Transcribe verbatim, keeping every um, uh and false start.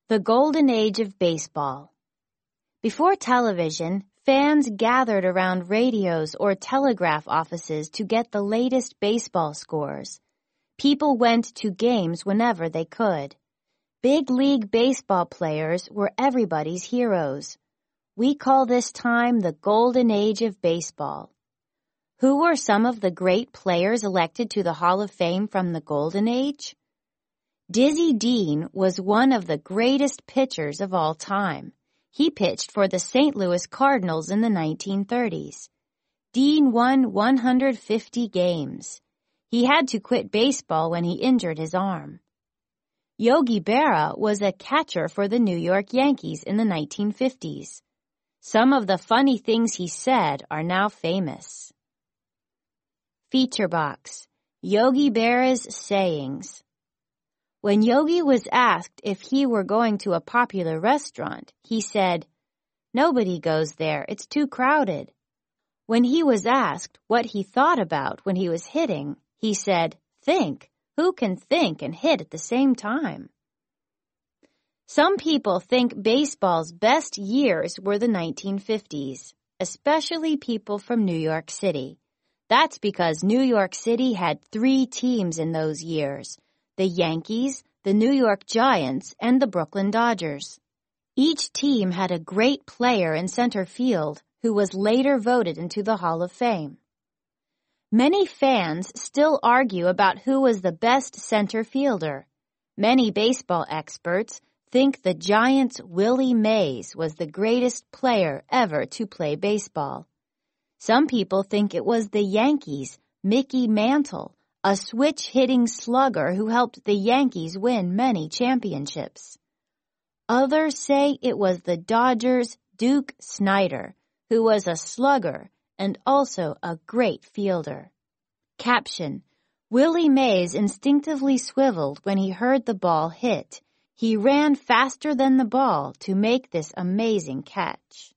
The Golden Age of Baseball. Before television, fans gathered around radios or telegraph offices to get the latest baseball scores. People went to games whenever they could. Big league baseball players were everybody's heroes. We call this time the Golden Age of Baseball. Who were some of the great players elected to the Hall of Fame from the Golden Age? Dizzy Dean was one of the greatest pitchers of all time. He pitched for the Saint Louis Cardinals in the nineteen thirties. Dean won one hundred fifty games. He had to quit baseball when he injured his arm. Yogi Berra was a catcher for the New York Yankees in the nineteen fifties. Some of the funny things he said are now famous. Feature box: Yogi Berra's sayings. When Yogi was asked if he were going to a popular restaurant, he said, "Nobody goes there, it's too crowded." When he was asked what he thought about when he was hitting, he said, "Think. Who can think and hit at the same time?" Some people think baseball's best years were the nineteen fifties, especially people from New York City. That's because New York City had three teams in those years: the Yankees, the New York Giants, and the Brooklyn Dodgers. Each team had a great player in center field who was later voted into the Hall of Fame. Many fans still argue about who was the best center fielder. Many baseball experts think the Giants' Willie Mays was the greatest player ever to play baseball. Some people think it was the Yankees' Mickey Mantle, a switch-hitting slugger who helped the Yankees win many championships. Others say it was the Dodgers' Duke Snider, who was a slugger and also a great fielder. Caption: Willie Mays instinctively swiveled when he heard the ball hit. He ran faster than the ball to make this amazing catch.